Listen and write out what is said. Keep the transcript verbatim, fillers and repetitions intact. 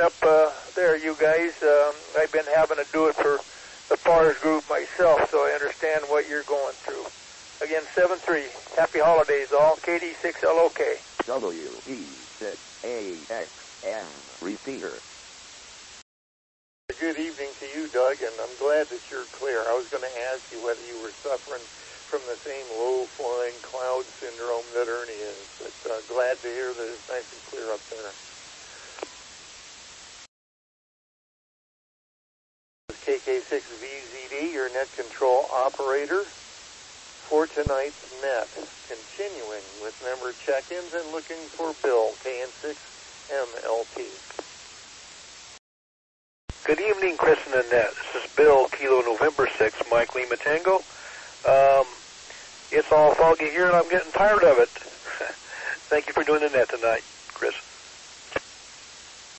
up uh, there, you guys. Um, I've been having to do it for the Pars group myself, so I understand what you're going through. Again, seven three. Happy holidays, all. K D six L O K. W E six A X M repeater. Good evening to you, Doug, and I'm glad that you're clear. I was going to ask you whether you were suffering from the same low-flying cloud syndrome that Ernie is, but uh, glad to hear that it's nice and clear up there. K K six V Z D, your net control operator for tonight's net. Continuing with member check-ins and looking for Bill, K N six M L P. Good evening, Chris and Annette. This is Bill, Kilo November six, Mike Lima Tango. Um, it's all foggy here, and I'm getting tired of it. Thank you for doing the net tonight, Chris.